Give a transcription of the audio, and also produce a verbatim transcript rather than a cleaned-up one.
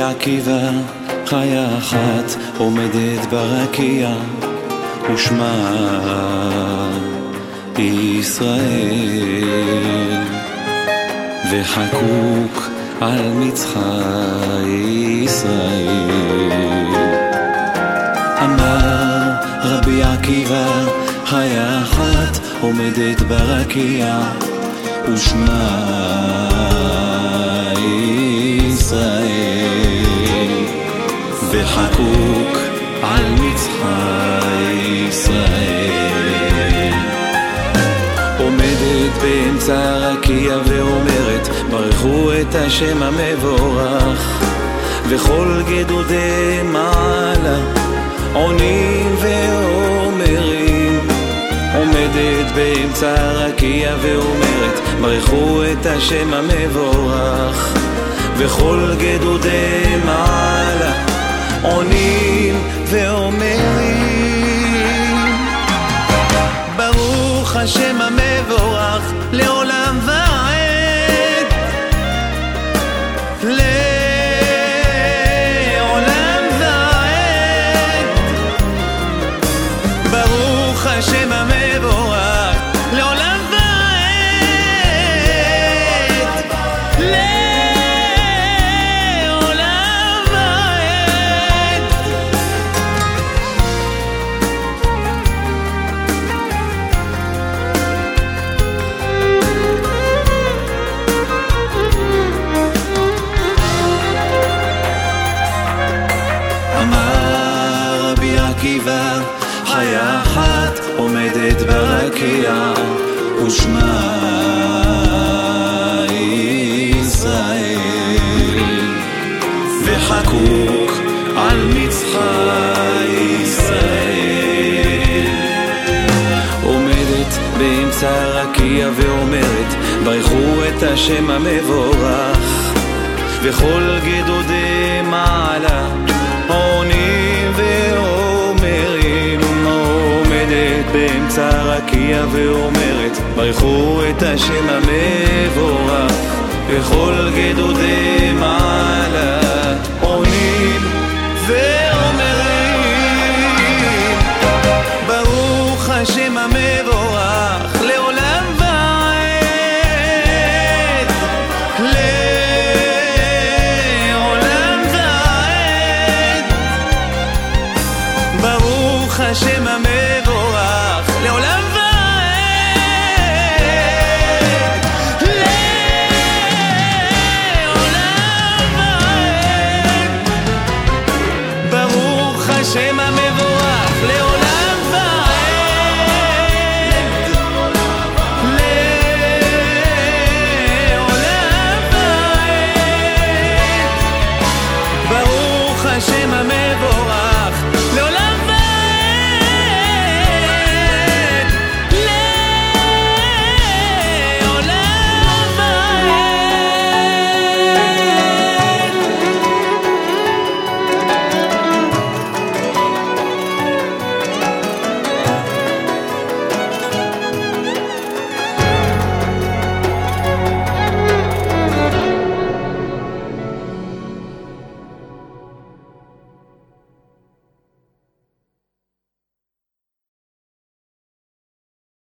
עקיבא, חיה אחת עומדת ברקיע, ושמה ישראל, וחקוק על מצחה ישראל. אמר רבי עקיבא, חיה אחת עומדת ברקיע, ושמה ישראל, וחקוק על מצחה ישראל. עומדת באמצע הרקיע ואומרת, ברכו את השם המבורך, וכל גדודי מעלה עונים ואומרים. עומדת באמצע הרקיע ואומרת, ברכו את השם המבורך, וכל גדודי מעלה עונים ואומרים. ברוך השם המבורך לעולם ועד, לעולם ועד. ברוך השם המבורך לעולם ועד, לעולם ועד. אמר רבי עקיבא, חיה אחת עומדת ברקיע, ושמה ישראל, וחקוק על מצחה ישראל. עומדת באמצע הרקיע ואומרת, ברכו את השם המבורך, וכל גדודי מעלה עונים ואומרים. עומדת באמצע הרקיע ואומרת, ברכו את השם המבורך, וכל גדודי